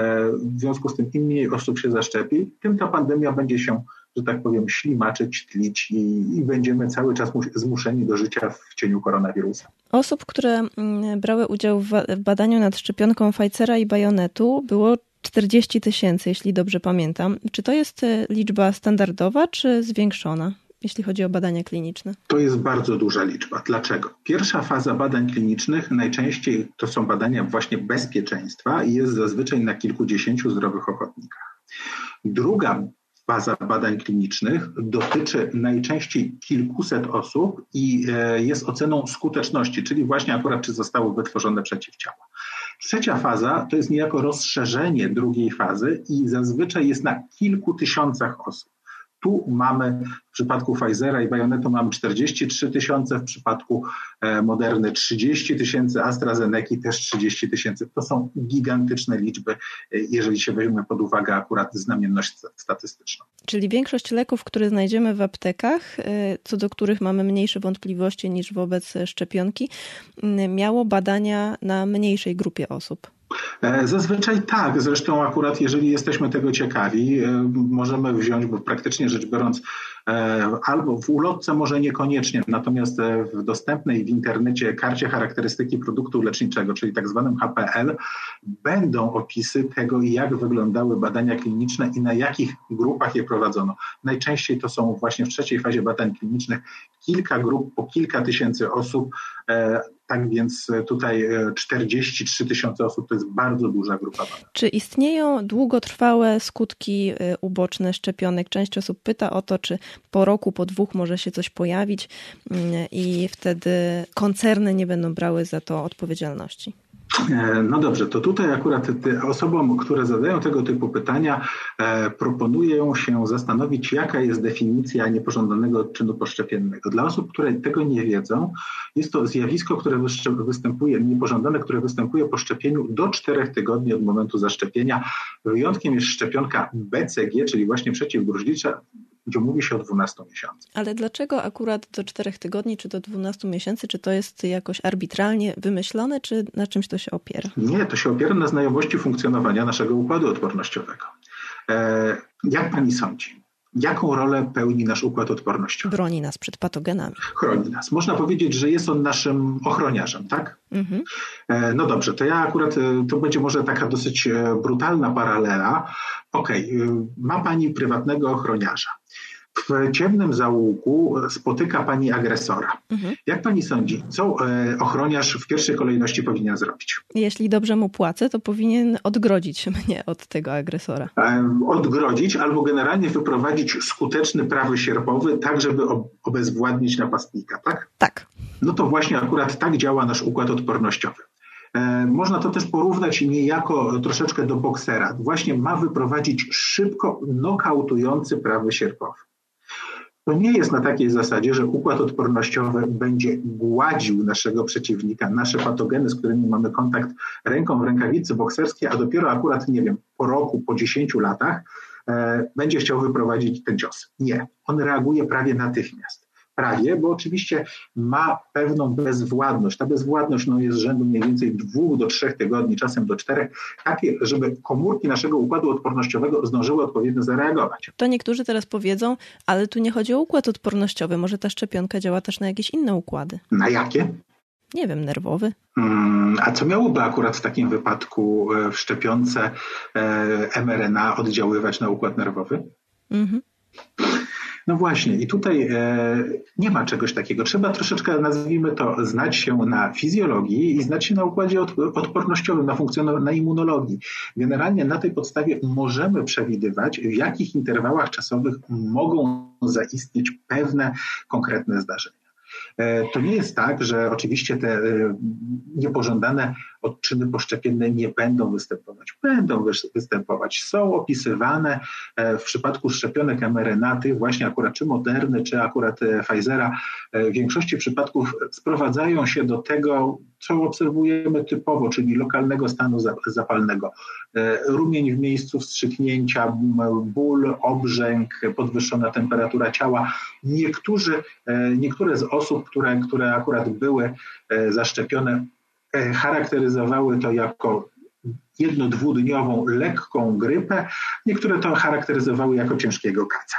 W związku z tym im mniej osób się zaszczepi, tym ta pandemia będzie się, że tak powiem, ślimaczyć, tlić i, i będziemy cały czas zmuszeni do życia w cieniu koronawirusa. Osób, które brały udział w badaniu nad szczepionką Pfizera i BioNTechu było czterdzieści tysięcy, jeśli dobrze pamiętam. Czy to jest liczba standardowa, czy zwiększona, jeśli chodzi o badania kliniczne? To jest bardzo duża liczba. Dlaczego? Pierwsza faza badań klinicznych najczęściej to są badania właśnie bezpieczeństwa i jest zazwyczaj na kilkudziesięciu zdrowych ochotnikach. Druga faza badań klinicznych dotyczy najczęściej kilkuset osób i jest oceną skuteczności, czyli właśnie akurat czy zostały wytworzone przeciwciała. Trzecia faza to jest niejako rozszerzenie drugiej fazy i zazwyczaj jest na kilku tysiącach osób. Tu mamy w przypadku Pfizera i BioNTechu mamy czterdzieści trzy tysiące, w przypadku Moderny trzydzieści tysięcy, AstraZeneki też trzydzieści tysięcy. To są gigantyczne liczby, jeżeli się weźmie pod uwagę akurat znamienność statystyczną. Czyli większość leków, które znajdziemy w aptekach, co do których mamy mniejsze wątpliwości niż wobec szczepionki, miało badania na mniejszej grupie osób. Zazwyczaj tak, zresztą akurat jeżeli jesteśmy tego ciekawi, możemy wziąć, bo praktycznie rzecz biorąc albo w ulotce może niekoniecznie, natomiast w dostępnej w internecie karcie charakterystyki produktu leczniczego, czyli tak zwanym H P L, będą opisy tego, jak wyglądały badania kliniczne i na jakich grupach je prowadzono. Najczęściej to są właśnie w trzeciej fazie badań klinicznych kilka grup, po kilka tysięcy osób. Tak więc tutaj czterdzieści trzy tysiące osób to jest bardzo duża grupa badań. Czy istnieją długotrwałe skutki uboczne szczepionek? Część osób pyta o to, czy po roku, po dwóch może się coś pojawić i wtedy koncerny nie będą brały za to odpowiedzialności. No dobrze, to tutaj akurat osobom, które zadają tego typu pytania, proponuję się zastanowić, jaka jest definicja niepożądanego odczynu poszczepiennego. Dla osób, które tego nie wiedzą, jest to zjawisko, które występuje, niepożądane, które występuje po szczepieniu do czterech tygodni od momentu zaszczepienia. Wyjątkiem jest szczepionka B C G, czyli właśnie przeciwgruźlicza, gdzie mówi się o dwunastu miesiącach. Ale dlaczego akurat do czterech tygodni, czy do dwunastu miesięcy? Czy to jest jakoś arbitralnie wymyślone, czy na czymś to się opiera? Nie, to się opiera na znajomości funkcjonowania naszego układu odpornościowego. E, jak pani sądzi? Jaką rolę pełni nasz układ odpornościowy? Broni nas przed patogenami. Chroni nas. Można powiedzieć, że jest on naszym ochroniarzem, tak? Mhm. E, no dobrze, to ja akurat, to będzie może taka dosyć brutalna paralela. Okej, okay, ma pani prywatnego ochroniarza. W ciemnym zaułku spotyka pani agresora. Mhm. Jak pani sądzi, co ochroniarz w pierwszej kolejności powinien zrobić? Jeśli dobrze mu płacę, to powinien odgrodzić mnie od tego agresora. Odgrodzić albo generalnie wyprowadzić skuteczny prawy sierpowy, tak żeby obezwładnić napastnika, tak? Tak. No to właśnie akurat tak działa nasz układ odpornościowy. Można to też porównać niejako troszeczkę do boksera. Właśnie ma wyprowadzić szybko nokautujący prawy sierpowy. To nie jest na takiej zasadzie, że układ odpornościowy będzie gładził naszego przeciwnika, nasze patogeny, z którymi mamy kontakt ręką w rękawicy bokserskiej, a dopiero akurat, nie wiem, po roku, po dziesięciu latach e, będzie chciał wyprowadzić ten cios. Nie, on reaguje prawie natychmiast. Prawie, bo oczywiście ma pewną bezwładność. Ta bezwładność no, jest z rzędu mniej więcej dwóch do trzech tygodni, czasem do czterech, takie, żeby komórki naszego układu odpornościowego zdążyły odpowiednio zareagować. To niektórzy teraz powiedzą, ale tu nie chodzi o układ odpornościowy. Może ta szczepionka działa też na jakieś inne układy? Na jakie? Nie wiem, nerwowy. Hmm, a co miałoby akurat w takim wypadku w szczepionce M R N A oddziaływać na układ nerwowy? Mhm. No właśnie i tutaj e, nie ma czegoś takiego. Trzeba troszeczkę, nazwijmy to, znać się na fizjologii i znać się na układzie od, odpornościowym, na funkcjonowaniu, na immunologii. Generalnie na tej podstawie możemy przewidywać, w jakich interwałach czasowych mogą zaistnieć pewne konkretne zdarzenia. To nie jest tak, że oczywiście te niepożądane odczyny poszczepienne nie będą występować. Będą występować. Są opisywane w przypadku szczepionek em er en a, tych właśnie akurat czy Moderny, czy akurat Pfizera, w większości przypadków sprowadzają się do tego, co obserwujemy typowo, czyli lokalnego stanu zapalnego. Rumień w miejscu wstrzyknięcia, ból, obrzęk, podwyższona temperatura ciała. Niektórzy, niektóre z osób, które, które akurat były zaszczepione, charakteryzowały to jako jedno-dwudniową lekką grypę, niektóre to charakteryzowały jako ciężkiego kaca.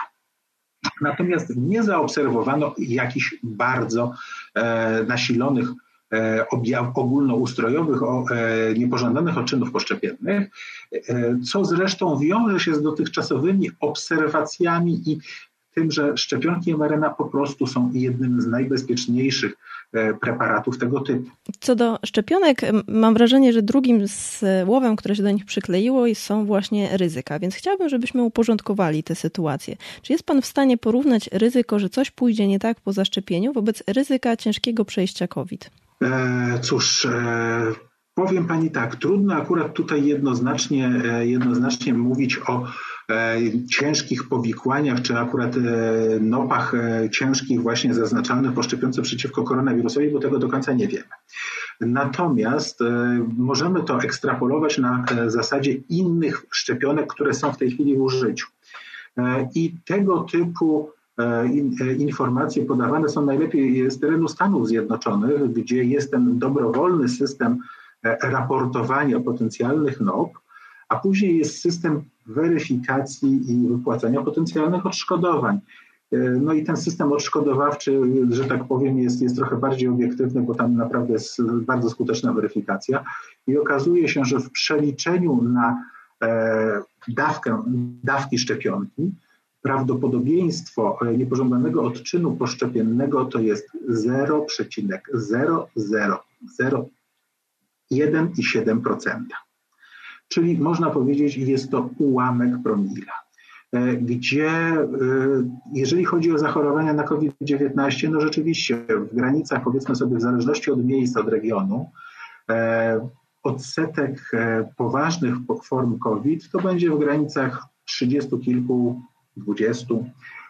Natomiast nie zaobserwowano jakichś bardzo e, nasilonych e, objaw, ogólnoustrojowych, o, e, niepożądanych odczynów poszczepiennych, e, co zresztą wiąże się z dotychczasowymi obserwacjami i tym, że szczepionki em er en a po prostu są jednym z najbezpieczniejszych preparatów tego typu. Co do szczepionek, mam wrażenie, że drugim słowem, które się do nich przykleiło, są właśnie ryzyka, więc chciałabym, żebyśmy uporządkowali tę sytuację. Czy jest pan w stanie porównać ryzyko, że coś pójdzie nie tak po zaszczepieniu wobec ryzyka ciężkiego przejścia COVID? E, cóż... E... Powiem pani tak, trudno akurat tutaj jednoznacznie, jednoznacznie mówić o e, ciężkich powikłaniach, czy akurat e, nopach e, ciężkich właśnie zaznaczanych po szczepionce przeciwko koronawirusowi, bo tego do końca nie wiemy. Natomiast e, możemy to ekstrapolować na e, zasadzie innych szczepionek, które są w tej chwili w użyciu. E, I tego typu informacje podawane są najlepiej z terenu Stanów Zjednoczonych, gdzie jest ten dobrowolny system raportowania potencjalnych N O P, a później jest system weryfikacji i wypłacania potencjalnych odszkodowań. No i ten system odszkodowawczy, że tak powiem, jest, jest trochę bardziej obiektywny, bo tam naprawdę jest bardzo skuteczna weryfikacja i okazuje się, że w przeliczeniu na e, dawkę, dawki szczepionki prawdopodobieństwo niepożądanego odczynu poszczepiennego to jest zero przecinek zero zero zero jeden przecinek siedem procent. Czyli można powiedzieć, jest to ułamek promila. Gdzie jeżeli chodzi o zachorowania na COVID dziewiętnaście, no rzeczywiście w granicach, powiedzmy sobie, w zależności od miejsca, od regionu, odsetek poważnych form COVID to będzie w granicach trzydziestu kilku, dwudziestu,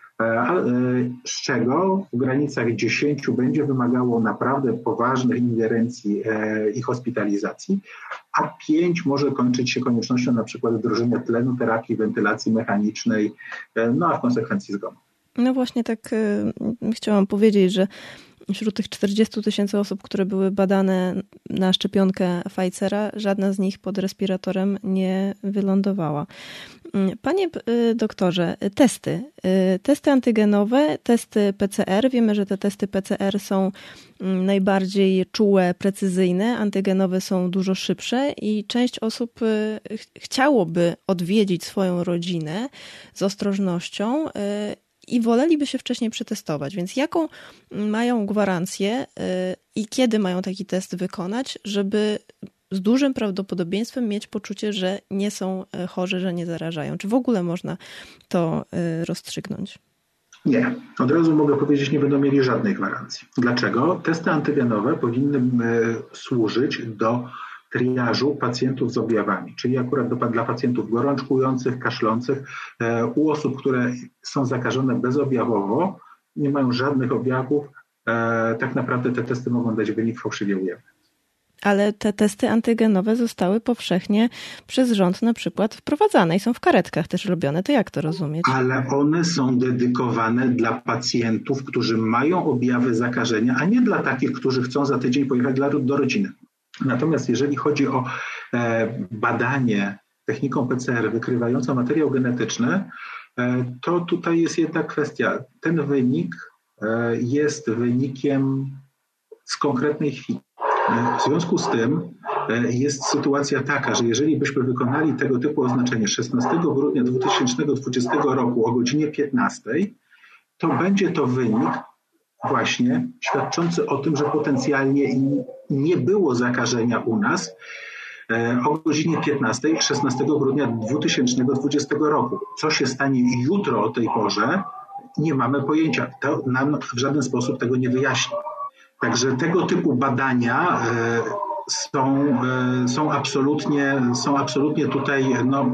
z czego w granicach dziesięciu będzie wymagało naprawdę poważnych ingerencji i hospitalizacji, a pięć może kończyć się koniecznością na przykład wdrożenia tlenu, terapii, wentylacji mechanicznej, no a w konsekwencji zgonu. No właśnie tak y, chciałam powiedzieć, że wśród tych czterdziestu tysięcy osób, które były badane na szczepionkę Pfizera, żadna z nich pod respiratorem nie wylądowała. Panie doktorze, testy. Testy antygenowe, testy P C R. Wiemy, że te testy P C R są najbardziej czułe, precyzyjne. Antygenowe są dużo szybsze i część osób chciałoby odwiedzić swoją rodzinę z ostrożnością i woleliby się wcześniej przetestować. Więc jaką mają gwarancję i kiedy mają taki test wykonać, żeby z dużym prawdopodobieństwem mieć poczucie, że nie są chorzy, że nie zarażają? Czy w ogóle można to rozstrzygnąć? Nie. Od razu mogę powiedzieć, nie będą mieli żadnej gwarancji. Dlaczego? Testy antygenowe powinny służyć do triażu pacjentów z objawami, czyli akurat do, dla pacjentów gorączkujących, kaszlących, e, u osób, które są zakażone bezobjawowo, nie mają żadnych objawów, e, tak naprawdę te testy mogą dać wynik fałszywie ujemny. Ale te testy antygenowe zostały powszechnie przez rząd na przykład wprowadzane i są w karetkach też robione. To jak to rozumieć? Ale one są dedykowane dla pacjentów, którzy mają objawy zakażenia, a nie dla takich, którzy chcą za tydzień pojechać do rodziny. Natomiast jeżeli chodzi o e, badanie techniką P C R wykrywającą materiał genetyczny, e, to tutaj jest jedna kwestia. Ten wynik e, jest wynikiem z konkretnej chwili. W związku z tym e, jest sytuacja taka, że jeżeli byśmy wykonali tego typu oznaczenie szesnastego grudnia dwa tysiące dwudziestego roku o godzinie piętnastej, to będzie to wynik właśnie świadczący o tym, że potencjalnie nie było zakażenia u nas o godzinie piętnastej szesnastego grudnia dwa tysiące dwudziestego roku. Co się stanie jutro o tej porze, nie mamy pojęcia. To nam w żaden sposób tego nie wyjaśni. Także tego typu badania są, są, absolutnie, są absolutnie tutaj no,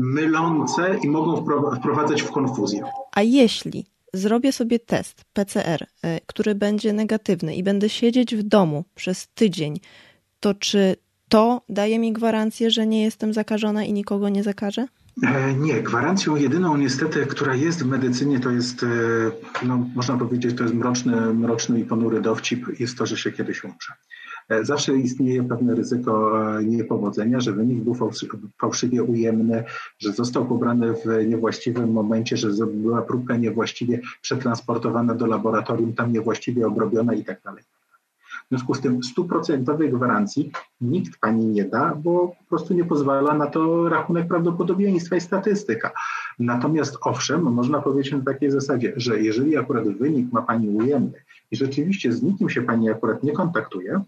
mylące i mogą wprowadzać w konfuzję. A jeśli zrobię sobie test P C R, który będzie negatywny i będę siedzieć w domu przez tydzień, to czy to daje mi gwarancję, że nie jestem zakażona i nikogo nie zakażę? Nie, gwarancją jedyną niestety, która jest w medycynie, to jest, no, można powiedzieć, to jest mroczny, mroczny i ponury dowcip, jest to, że się kiedyś umrze. Zawsze istnieje pewne ryzyko niepowodzenia, że wynik był fałszywie ujemny, że został pobrany w niewłaściwym momencie, że była próbka niewłaściwie przetransportowana do laboratorium, tam niewłaściwie obrobiona i tak dalej. W związku z tym stuprocentowej gwarancji nikt pani nie da, bo po prostu nie pozwala na to rachunek prawdopodobieństwa i statystyka. Natomiast owszem, można powiedzieć na takiej zasadzie, że jeżeli akurat wynik ma pani ujemny i rzeczywiście z nikim się pani akurat nie kontaktuje,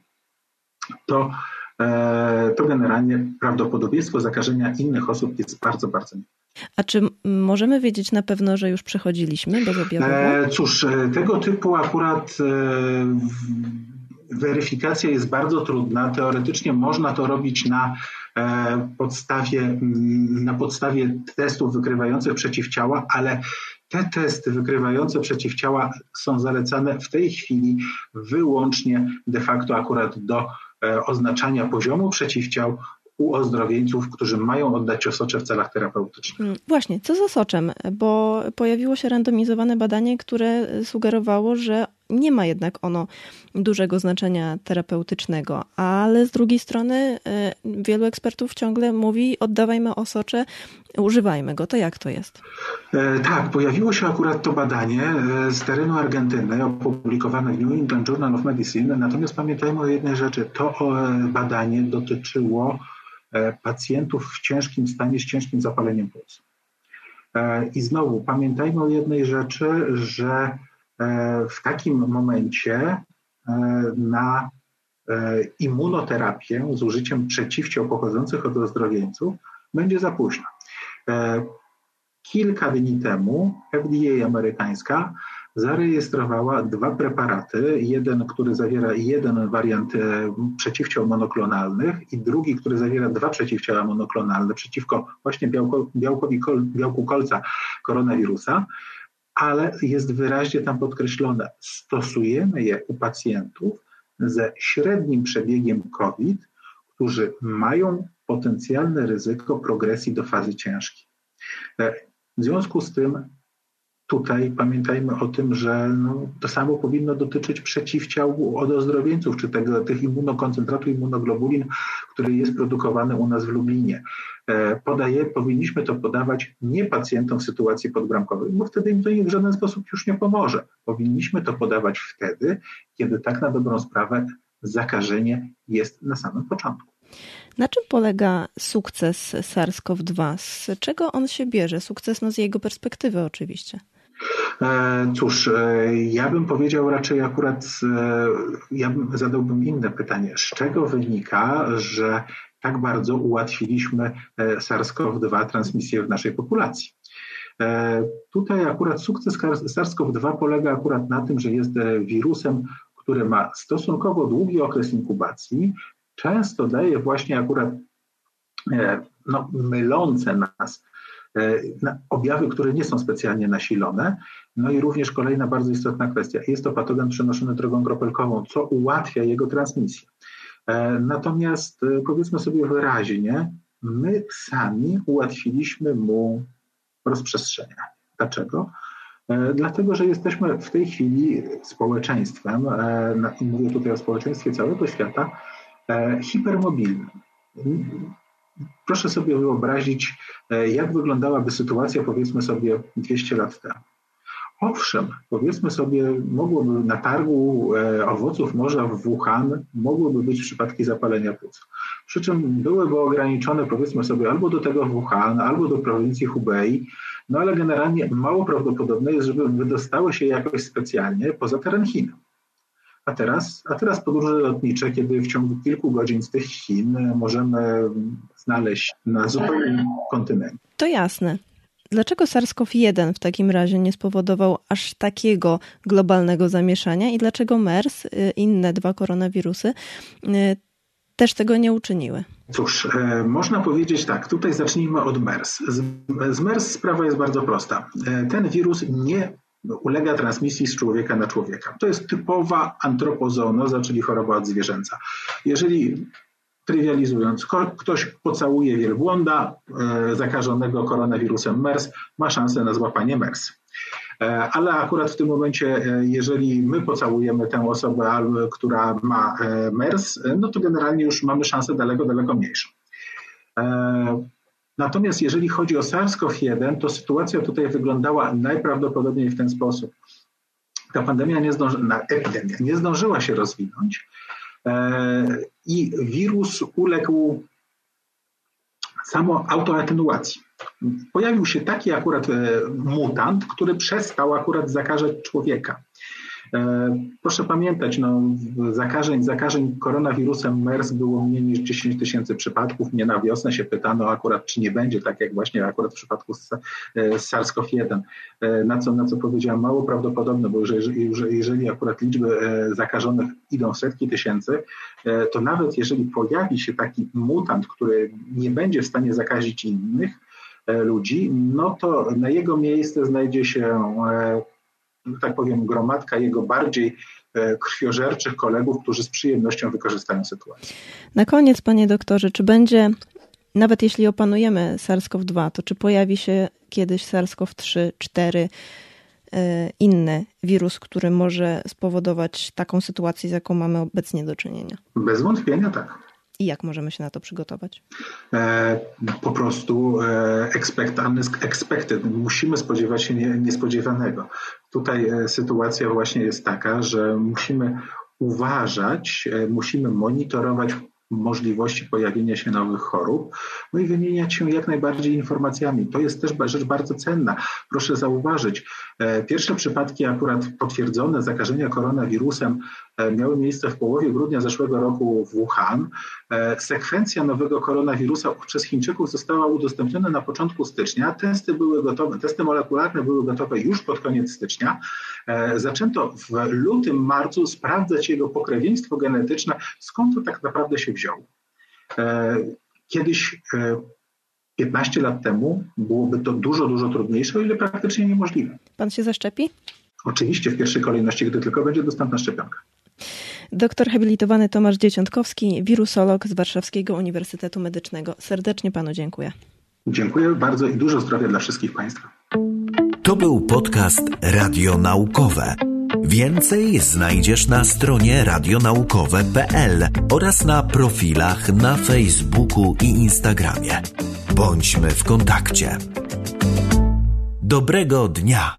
to, e, to generalnie prawdopodobieństwo zakażenia innych osób jest bardzo, bardzo niskie. A czy możemy wiedzieć na pewno, że już przechodziliśmy bezobjawowo? E, cóż, tego typu akurat e, weryfikacja jest bardzo trudna. Teoretycznie można to robić na e, podstawie, na podstawie testów wykrywających przeciwciała, ale te testy wykrywające przeciwciała są zalecane w tej chwili wyłącznie de facto akurat do e, oznaczania poziomu przeciwciał u ozdrowieńców, którzy mają oddać osocze w celach terapeutycznych. Właśnie, co z osoczem? Bo pojawiło się randomizowane badanie, które sugerowało, że nie ma jednak ono dużego znaczenia terapeutycznego, ale z drugiej strony wielu ekspertów ciągle mówi, oddawajmy osocze, używajmy go. To jak to jest? E, tak, pojawiło się akurat to badanie z terenu Argentyny, opublikowane w New England Journal of Medicine, natomiast pamiętajmy o jednej rzeczy, to badanie dotyczyło pacjentów w ciężkim stanie z ciężkim zapaleniem płuc. I znowu pamiętajmy o jednej rzeczy, że w takim momencie na immunoterapię z użyciem przeciwciał pochodzących od ozdrowieńców będzie za późno. Kilka dni temu F D A amerykańska zarejestrowała dwa preparaty, jeden, który zawiera jeden wariant przeciwciał monoklonalnych i drugi, który zawiera dwa przeciwciała monoklonalne przeciwko właśnie białko, białkowi, białku kolca koronawirusa, ale jest wyraźnie tam podkreślone, stosujemy je u pacjentów ze średnim przebiegiem COVID, którzy mają potencjalne ryzyko progresji do fazy ciężkiej. W związku z tym tutaj pamiętajmy o tym, że no, to samo powinno dotyczyć przeciwciał od ozdrowieńców, czy tego, tych immunokoncentratu immunoglobulin, który jest produkowany u nas w Lublinie. Podaje, powinniśmy to podawać nie pacjentom w sytuacji podbramkowej, bo wtedy im to w żaden sposób już nie pomoże. Powinniśmy to podawać wtedy, kiedy tak na dobrą sprawę zakażenie jest na samym początku. Na czym polega sukces SARS-CoV dwa? Z czego on się bierze? Sukces no z jego perspektywy oczywiście. Cóż, ja bym powiedział raczej akurat, ja bym, zadałbym inne pytanie. Z czego wynika, że tak bardzo ułatwiliśmy SARS-CoV dwa transmisję w naszej populacji? Tutaj akurat sukces SARS-CoV dwa polega akurat na tym, że jest wirusem, który ma stosunkowo długi okres inkubacji, często daje właśnie akurat no, mylące nas objawy, które nie są specjalnie nasilone. No i również kolejna bardzo istotna kwestia. Jest to patogen przenoszony drogą kropelkową, co ułatwia jego transmisję. Natomiast powiedzmy sobie wyraźnie, my sami ułatwiliśmy mu rozprzestrzenianie. Dlaczego? Dlatego, że jesteśmy w tej chwili społeczeństwem, i mówię tutaj o społeczeństwie całego świata, hipermobilnym. Proszę sobie wyobrazić, jak wyglądałaby sytuacja, powiedzmy sobie, dwieście lat temu. Owszem, powiedzmy sobie, mogłoby na targu owoców morza w Wuhan mogłyby być przypadki zapalenia płuc. Przy czym byłyby ograniczone, powiedzmy sobie, albo do tego Wuhan, albo do prowincji Hubei, no ale generalnie mało prawdopodobne jest, żeby wydostały się jakoś specjalnie poza teren Chin. A teraz, a teraz podróże lotnicze, kiedy w ciągu kilku godzin z tych Chin możemy znaleźć na zupełnym kontynencie. To jasne. Dlaczego SARS-CoV jeden w takim razie nie spowodował aż takiego globalnego zamieszania i dlaczego MERS, inne dwa koronawirusy, też tego nie uczyniły? Cóż, e, można powiedzieć tak, tutaj zacznijmy od MERS. Z, z MERS sprawa jest bardzo prosta. E, ten wirus nie ulega transmisji z człowieka na człowieka. To jest typowa antropozoonoza, czyli choroba odzwierzęca. Jeżeli, trywializując, ktoś pocałuje wielbłąda e, zakażonego koronawirusem MERS, ma szansę na złapanie MERS. E, ale akurat w tym momencie, e, jeżeli my pocałujemy tę osobę, która ma e, MERS, no to generalnie już mamy szansę daleko, daleko mniejszą. E, Natomiast jeżeli chodzi o SARS-CoV jeden, to sytuacja tutaj wyglądała najprawdopodobniej w ten sposób. Ta pandemia nie zdążyła, epidemia nie zdążyła się rozwinąć e, i wirus uległ samo autoatenuacji. Pojawił się taki akurat e, mutant, który przestał akurat zakażać człowieka. Proszę pamiętać, no, zakażeń, zakażeń koronawirusem MERS było mniej niż dziesięć tysięcy przypadków. Mnie na wiosnę się pytano akurat, czy nie będzie tak jak właśnie akurat w przypadku z SARS-CoV jeden, na co, na co powiedziałem mało prawdopodobne, bo jeżeli, jeżeli akurat liczby zakażonych idą w setki tysięcy, to nawet jeżeli pojawi się taki mutant, który nie będzie w stanie zakazić innych ludzi, no to na jego miejsce znajdzie się, tak powiem, gromadka jego bardziej krwiożerczych kolegów, którzy z przyjemnością wykorzystają sytuację. Na koniec, panie doktorze, czy będzie, nawet jeśli opanujemy SARS-CoV dwa, to czy pojawi się kiedyś SARS-CoV trzy, cztery, inny wirus, który może spowodować taką sytuację, z jaką mamy obecnie do czynienia? Bez wątpienia tak. I jak możemy się na to przygotować? E, po prostu e, expect, expected. Musimy spodziewać się nie, niespodziewanego. Tutaj e, sytuacja właśnie jest taka, że musimy uważać, e, musimy monitorować możliwości pojawienia się nowych chorób, no i wymieniać się jak najbardziej informacjami. To jest też rzecz bardzo cenna. Proszę zauważyć, pierwsze przypadki akurat potwierdzone zakażenia koronawirusem miały miejsce w połowie grudnia zeszłego roku w Wuhan. Sekwencja nowego koronawirusa przez Chińczyków została udostępniona na początku stycznia. Testy były gotowe, testy molekularne były gotowe już pod koniec stycznia. Zaczęto w lutym, marcu sprawdzać jego pokrewieństwo genetyczne, skąd to tak naprawdę się wziął. Kiedyś, piętnaście lat temu, byłoby to dużo, dużo trudniejsze, o ile praktycznie niemożliwe. Pan się zaszczepi? Oczywiście w pierwszej kolejności, gdy tylko będzie dostępna szczepionka. Doktor habilitowany Tomasz Dzieciątkowski, wirusolog z Warszawskiego Uniwersytetu Medycznego. Serdecznie panu dziękuję. Dziękuję bardzo i dużo zdrowia dla wszystkich państwa. To był podcast Radionaukowe. Więcej znajdziesz na stronie radionaukowe kropka p l oraz na profilach na Facebooku i Instagramie. Bądźmy w kontakcie. Dobrego dnia!